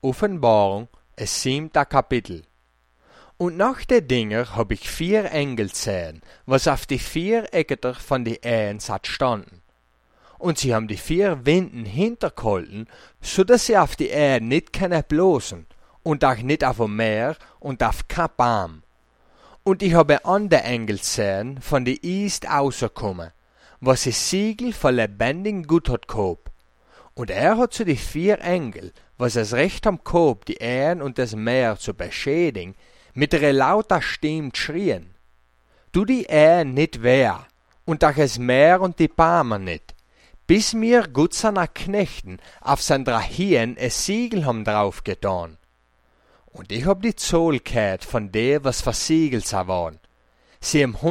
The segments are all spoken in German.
Offenbarung, es 7. Kapitel. Und nach den Dingen hab ich 4 Engel gesehen, was auf die 4 Ecken von die Ehen satt standen. Und sie haben die 4 Winden hintergehalten, so dass sie auf die Erde nicht können bloßen, und auch nicht auf dem Meer und auf kein Baum. Und ich habe andere Engel gesehen, von die East ausgekommen, was das Siegel von lebendigem Gut hat gehabt. Und hat zu die 4 Engel, was es Recht haben gehabt, die Erde und das Meer zu beschädigen, mit ihrer lauter Stimme schrien: Du die Erde nicht wehr, und auch das Meer und die Bäume nicht, bis mir Gott seiner Knechten auf sein Drahien es Siegel haben drauf getan. Und ich hab die Zahl gehört von der, was versiegelt waren. Sie haben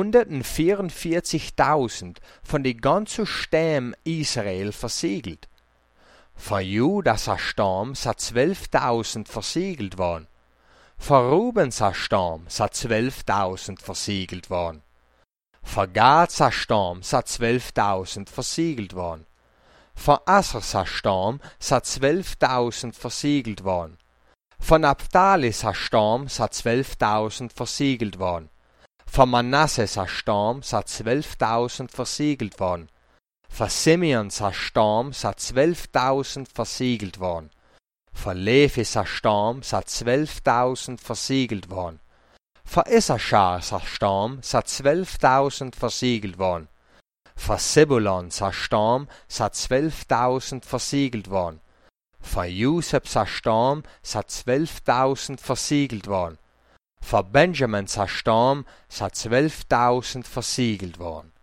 144.000 von die ganzen Stämmen Israel versiegelt. Von Judas Stamm sind 12.000 versiegelt worden. Von Rubens Stamm sind 12.000 versiegelt worden. Von Gads Stamm sind 12.000 versiegelt worden. Von Assers Stamm sind 12.000 versiegelt worden. Von Naphthalis Stamm sind 12.000 versiegelt worden. Von Manasses Stamm sind 12.000 versiegelt worden. Von Simeons Stamm sind 12.000 versiegelt worden. Von Levis Stamm sind 12.000 versiegelt worden. Von Issachars Stamm sind 12.000 versiegelt worden. Von Sebulons Stamm sind 12.000 versiegelt worden. Von Josefs Stamm sind 12.000 versiegelt worden. Von Benjamins Stamm sind 12.000 versiegelt worden.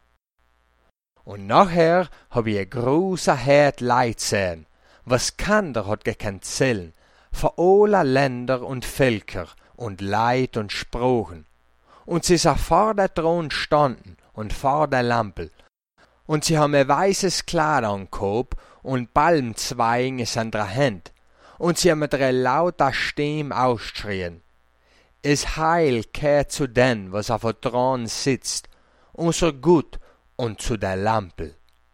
Und nachher hab ich ein großer Herd Leid gesehen, was keiner hat gekannt zählen, von aller Länder und Völker und Leid und Sprachen. Und sie sind vor der Thron standen und vor der Lampe. Und sie haben ein weißes Kleid angehabt und Palmzweigen in seiner Hand. Und sie haben mit einer lauter Stimme ausgeschrien: Es Heil kehrt zu den, was auf der Thron sitzt, unser Gut und zu der Lampe.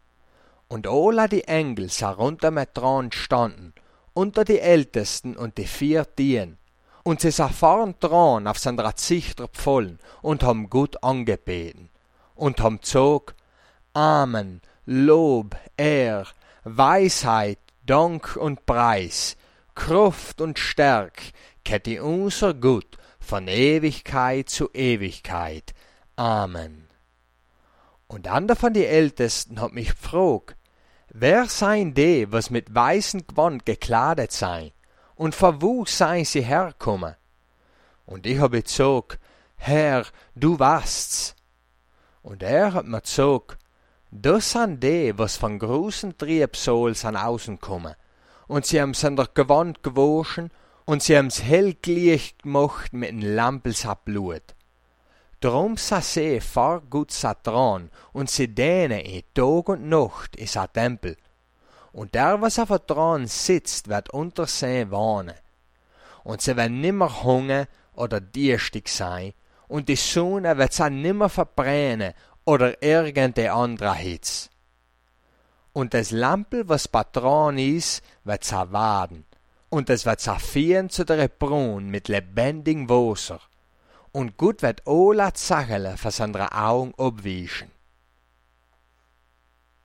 Und alle die Engel sind runter mit Thron standen, unter die Ältesten und die 4 Tieren. Und sie sind vorn Thron auf seiner Gesichter gefallen und haben Gott angebeten. Und haben gesagt: Amen, Lob, Ehr, Weisheit, Dank und Preis, Kraft und Stärk, kehrt unser Gott von Ewigkeit zu Ewigkeit. Amen. Und einer von die Ältesten hat mich gefragt: Wer seien die, was mit weißem Gewand gekleidet seien, und von wo seien sie herkommen? Und ich habe gesagt: Herr, du weißt's. Und hat mir gesagt: Das sind die, was von großen Triebsal sind außen kommen, und sie haben seiner Gewand gewaschen, und sie haben's hellglicht gemacht mit einem Lampelsablut. Drum sa sie vor Gott sa dran, und sie dehnen Tag und Nacht in sa Tempel. Und der, was auf der Thron sitzt, wird unter sie wohnen. Und sie werden nimmer hungern oder durstig sein, und die Sonne wird sie nimmer verbrennen oder irgendeine andere Hitze. Und das Lampel, was bei Thron ist, wird sie warten, und es wird sie führen zu der Brunnen mit lebendigem Wasser. Und Gott wird alle Zachele von seinen Augen abwischen.